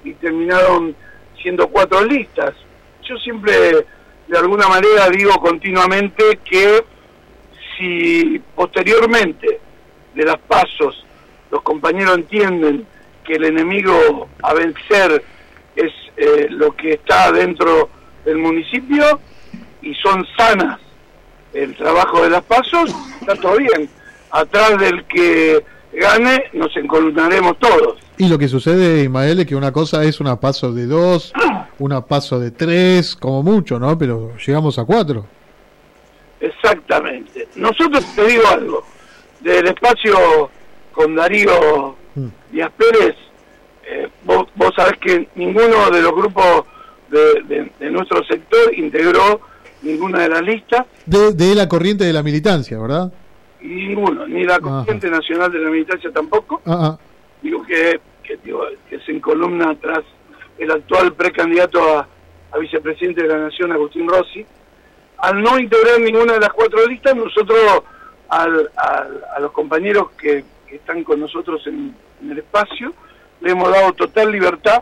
y terminaron siendo 4 listas. Yo siempre, de alguna manera, digo continuamente que si posteriormente de las pasos los compañeros entienden que el enemigo a vencer es lo que está dentro del municipio y son sanas el trabajo de las pasos, está todo bien. Atrás del que gane nos encolumnaremos todos. Y lo que sucede, Ismael, es que una cosa es una paso de 2, una paso de 3, como mucho, ¿no? Pero llegamos a 4. Exactamente. Nosotros, te digo algo, del espacio con Darío Díaz Pérez, vos sabés que ninguno de los grupos de nuestro sector integró ninguna de las listas. De la corriente de la militancia, ¿verdad? Y ninguno, ni la corriente nacional de la militancia tampoco. Digo que se encolumna tras el actual precandidato a vicepresidente de la Nación, Agustín Rossi. Al no integrar ninguna de las 4 listas, nosotros a los compañeros que están con nosotros en el espacio, le hemos dado total libertad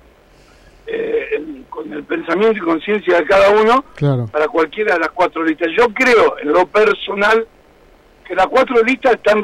con el pensamiento y conciencia de cada uno, claro, para cualquiera de las 4 listas. Yo creo, en lo personal, que las 4 listas están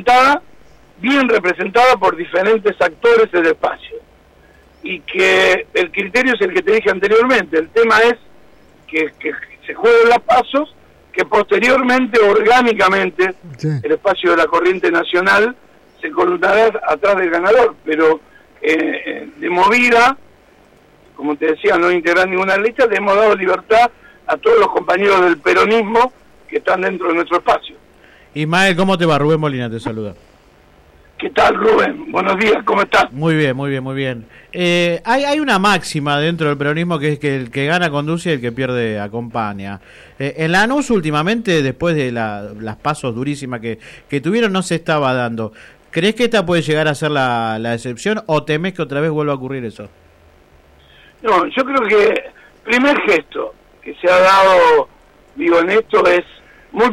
bien representadas por diferentes actores del espacio, y que el criterio es el que te dije anteriormente. El tema es que se jueguen las pasos, que posteriormente, orgánicamente, sí, el espacio de la corriente nacional se columnará atrás del ganador, pero de movida, como te decía, no integrar ninguna lista, le hemos dado libertad a todos los compañeros del peronismo que están dentro de nuestro espacio. Ismael, ¿cómo te va? Rubén Molina te saluda. ¿Qué tal, Rubén? Buenos días, ¿cómo estás? Muy bien, muy bien, muy bien. Hay una máxima dentro del peronismo que es que el que gana conduce y el que pierde acompaña. En Lanús últimamente, después de las pasos durísimas que tuvieron, no se estaba dando. ¿Crees que esta puede llegar a ser la excepción o temes que otra vez vuelva a ocurrir eso? No, yo creo que el primer gesto que se ha dado, digo, en esto es muy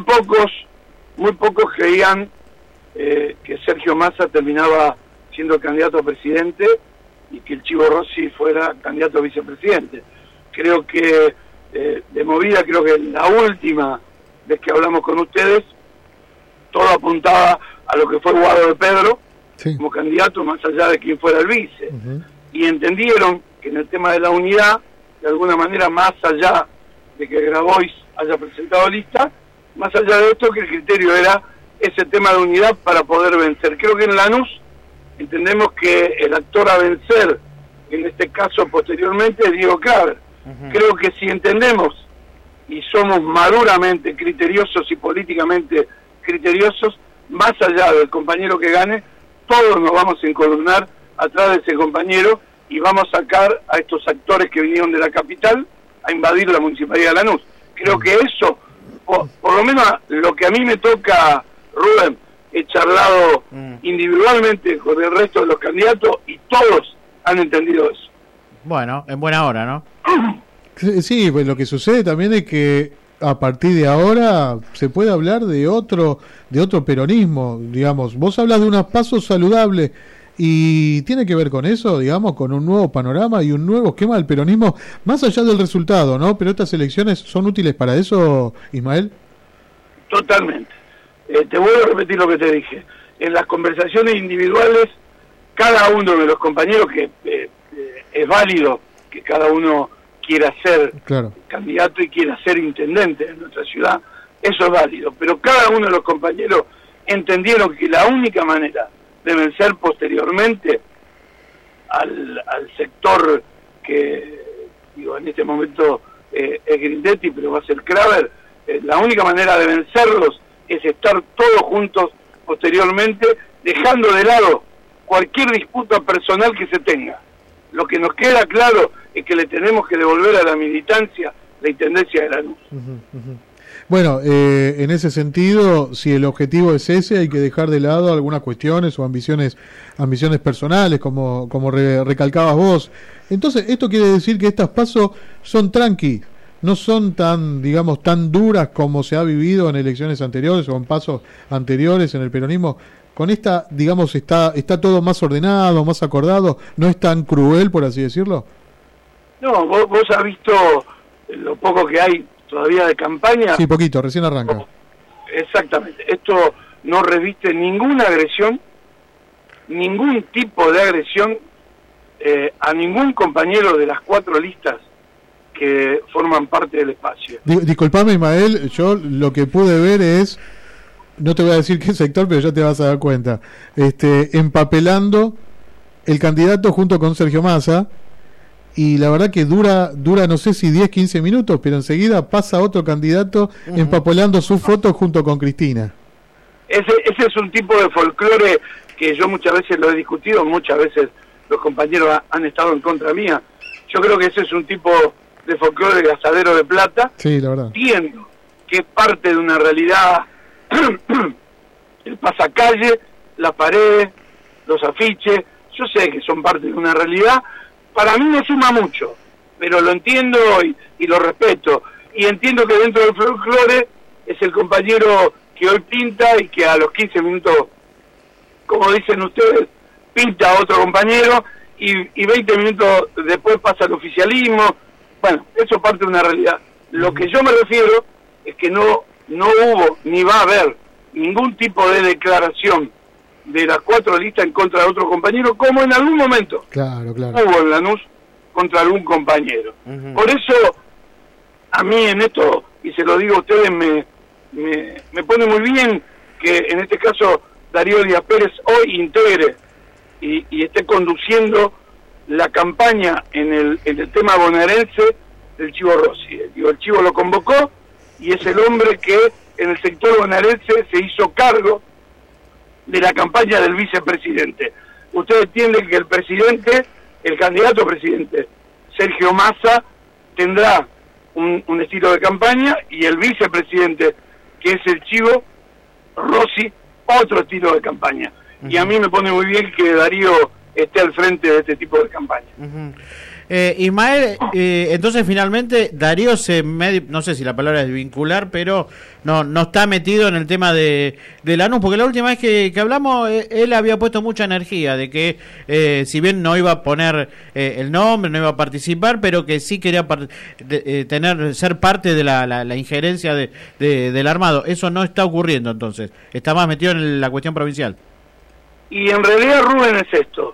pocos creían que Sergio Massa terminaba siendo candidato a presidente y que el Chivo Rossi fuera candidato a vicepresidente. Creo que de movida, creo que la última vez que hablamos con ustedes, todo apuntaba a lo que fue Guado de Pedro, sí, como candidato, más allá de quién fuera el vice. Y entendieron que en el tema de la unidad, de alguna manera, más allá de que Grabois haya presentado lista, más allá de esto, que el criterio era ese tema de unidad para poder vencer. Creo que en Lanús entendemos que el actor a vencer, en este caso posteriormente, es Diego Claver. Creo que si entendemos y somos maduramente criteriosos y políticamente criteriosos, más allá del compañero que gane, todos nos vamos a encolumnar atrás de ese compañero y vamos a sacar a estos actores que vinieron de la capital a invadir la Municipalidad de Lanús. Creo que eso, por lo menos lo que a mí me toca, Rubén, he charlado individualmente con el resto de los candidatos y todos han entendido eso. Bueno, en buena hora, ¿no? Sí, pues lo que sucede también es que a partir de ahora se puede hablar de otro peronismo, digamos. Vos hablas de unos pasos saludables y tiene que ver con eso, digamos, con un nuevo panorama y un nuevo esquema del peronismo, más allá del resultado, ¿no? Pero estas elecciones son útiles para eso, Ismael. Totalmente. Te vuelvo a repetir lo que te dije. En las conversaciones individuales, cada uno de los compañeros, que es válido que cada uno quiera ser candidato y quiera ser intendente de nuestra ciudad, eso es válido, pero cada uno de los compañeros entendieron que la única manera de vencer posteriormente al sector que, digo, en este momento es Grindetti, pero va a ser Claver, la única manera de vencerlos es estar todos juntos posteriormente, dejando de lado cualquier disputa personal que se tenga. Lo que nos queda claro es que le tenemos que devolver a la militancia la intendencia de Lanús. Bueno, en ese sentido, si el objetivo es ese, hay que dejar de lado algunas cuestiones o ambiciones personales, como recalcabas vos. Entonces, esto quiere decir que estas pasos son tranqui, no son tan, digamos, tan duras como se ha vivido en elecciones anteriores o en pasos anteriores en el peronismo. con esta, digamos, está todo más ordenado, más acordado, no es tan cruel, por así decirlo? No, vos has visto lo poco que hay todavía de campaña. Sí, poquito, recién arranca. Exactamente. Esto no reviste ninguna agresión, ningún tipo de agresión a ningún compañero de las 4 listas que forman parte del espacio. Disculpame, Ismael, yo lo que pude ver es, no te voy a decir qué sector, pero ya te vas a dar cuenta, empapelando el candidato junto con Sergio Massa, y la verdad que dura no sé si 10, 15 minutos, pero enseguida pasa otro candidato empapelando su foto junto con Cristina. Ese es un tipo de folclore que yo muchas veces lo he discutido, muchas veces los compañeros han estado en contra mía. Yo creo que ese es un tipo de folclore de Gastadero de Plata. Sí, la verdad. Entiendo que es parte de una realidad, el pasacalle, las paredes, los afiches, yo sé que son parte de una realidad. Para mí no suma mucho, pero lo entiendo y lo respeto. Y entiendo que dentro del folclore es el compañero que hoy pinta y que a los 15 minutos, como dicen ustedes, pinta a otro compañero y 20 minutos después pasa al oficialismo. Bueno, eso es parte de una realidad. Lo que yo me refiero es que no hubo ni va a haber ningún tipo de declaración de las 4 listas en contra de otro compañero, como en algún momento hubo en Lanús contra algún compañero. Por eso, a mí en esto, y se lo digo a ustedes, me pone muy bien que en este caso Darío Díaz Pérez hoy integre y esté conduciendo la campaña en el tema bonaerense del Chivo Rossi. El Chivo lo convocó y es el hombre que en el sector bonaerense se hizo cargo de la campaña del vicepresidente. Ustedes entienden que el candidato a presidente, Sergio Massa, tendrá un estilo de campaña y el vicepresidente, que es el Chivo Rossi, otro estilo de campaña. Y a mí me pone muy bien que Darío esté al frente de este tipo de campaña. Ismael, entonces finalmente Darío no sé si la palabra es vincular, pero no está metido en el tema de Lanús, porque la última vez que hablamos él había puesto mucha energía de que si bien no iba a poner el nombre, no iba a participar, pero que sí quería ser parte de la injerencia del armado. Eso no está ocurriendo, entonces está más metido en la cuestión provincial. Y en realidad, Rubén, es esto: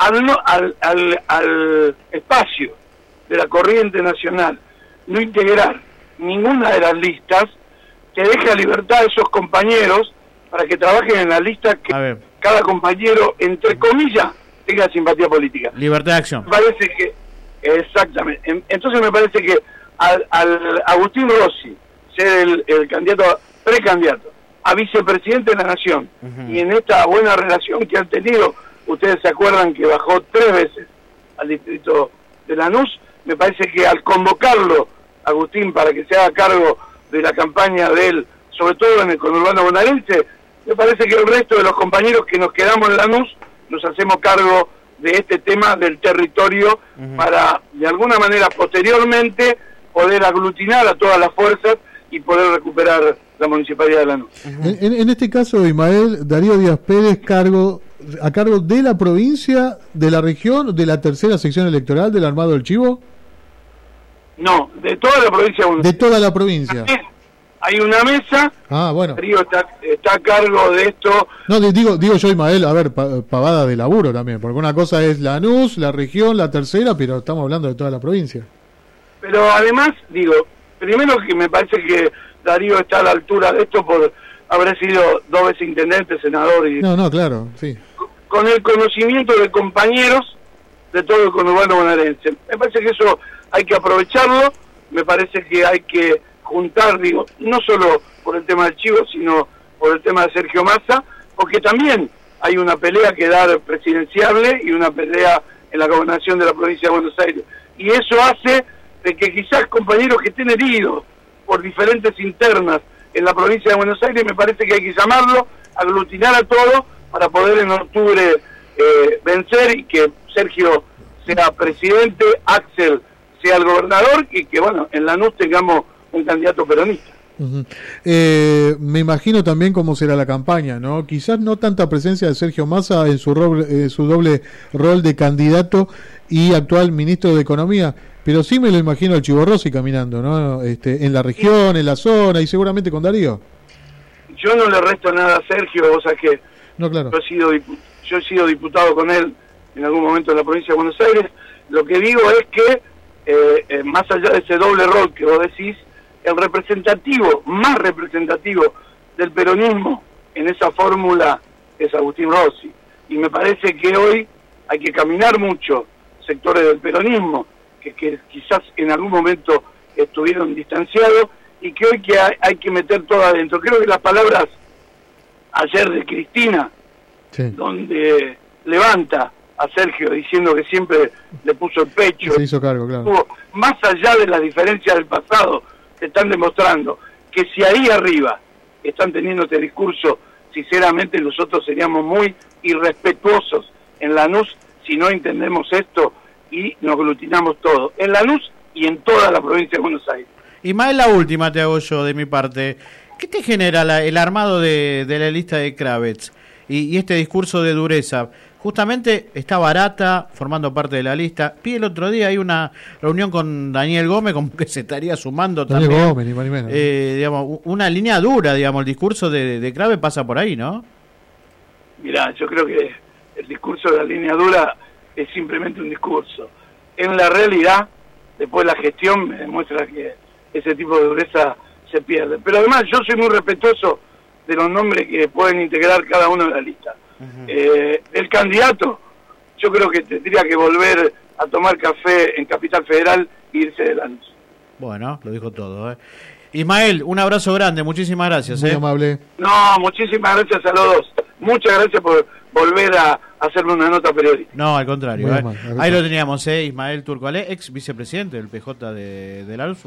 al espacio de la corriente nacional no integrar ninguna de las listas, te deja libertad a esos compañeros para que trabajen en la lista que cada compañero, entre comillas, tenga simpatía política. Libertad de acción. Me parece que, exactamente. Entonces me parece que al Agustín Rossi ser el precandidato a vicepresidente de la Nación, y en esta buena relación que han tenido, ustedes se acuerdan que bajó 3 veces al distrito de Lanús, me parece que al convocarlo, Agustín, para que se haga cargo de la campaña de él, sobre todo en el conurbano bonaerense, me parece que el resto de los compañeros que nos quedamos en Lanús nos hacemos cargo de este tema del territorio para, de alguna manera, posteriormente, poder aglutinar a todas las fuerzas y poder recuperar la Municipalidad de Lanús. En este caso, Ismael, Darío Díaz Pérez a cargo de la provincia, de la región, de la tercera sección electoral del Armado del Chivo. No, de toda la provincia. De toda la provincia. Hay una mesa. Bueno. Darío está a cargo de esto. No, digo yo, Ismael, a ver, pavada de laburo también, porque una cosa es Lanús, la región, la tercera, pero estamos hablando de toda la provincia. Pero además, primero que me parece que Darío está a la altura de esto por haber sido 2 veces intendente, senador y... No, claro, sí. Con el conocimiento de compañeros de todo el conurbano bonaerense. Me parece que eso hay que aprovecharlo, me parece que hay que juntar, no solo por el tema del Chivo, sino por el tema de Sergio Massa, porque también hay una pelea que dar presidenciable y una pelea en la gobernación de la provincia de Buenos Aires. Y eso hace de que quizás compañeros que estén heridos por diferentes internas en la provincia de Buenos Aires, me parece que hay que llamarlo, aglutinar a todos para poder en octubre vencer y que Sergio sea presidente, Axel sea el gobernador y que, en Lanús tengamos un candidato peronista. Uh-huh. Me imagino también cómo será la campaña, ¿no? Quizás no tanta presencia de Sergio Massa en su doble rol de candidato y actual ministro de Economía, pero sí me lo imagino al Chivo Rossi caminando, ¿no? En la región, en la zona y seguramente con Darío. Yo no le resto nada a Sergio, o sea que no, claro. yo he sido diputado con él en algún momento en la provincia de Buenos Aires. Lo que digo es que más allá de ese doble rol que vos decís, el representativo, más representativo del peronismo en esa fórmula es Agustín Rossi. Y me parece que hoy hay que caminar mucho sectores del peronismo que quizás en algún momento estuvieron distanciados y que hoy hay que meter todo adentro. Creo que las palabras ayer de Cristina, sí, donde levanta a Sergio diciendo que siempre le puso el pecho, se hizo cargo, claro. Más allá de las diferencias del pasado, te están demostrando que si ahí arriba están teniendo este discurso, sinceramente nosotros seríamos muy irrespetuosos en Lanús si no entendemos esto y nos aglutinamos todo, en Lanús y en toda la provincia de Buenos Aires. Y más la última te hago yo de mi parte. ¿Qué te genera el armado de la lista de Kravets y este discurso de dureza? Justamente está Barata formando parte de la lista. Vi el otro día hay una reunión con Daniel Gómez, como que se estaría sumando Daniel también. Gómez, ni más ni menos. Digamos, una línea dura, digamos, el discurso de Kravets pasa por ahí, ¿no? Mirá, yo creo que el discurso de la línea dura es simplemente un discurso. En la realidad, después la gestión me demuestra que ese tipo de dureza se pierde. Pero además yo soy muy respetuoso de los nombres que pueden integrar cada uno de la lista. Uh-huh. El candidato, yo creo que tendría que volver a tomar café en Capital Federal e irse de Lanús. Bueno, lo dijo todo. Ismael, un abrazo grande, muchísimas gracias. Muy amable. No, muchísimas gracias a los dos. Muchas gracias por volver a hacerme una nota periodística. No, al contrario. Ahí lo teníamos, Ismael Turco Ale, ex vicepresidente del PJ de Lanús.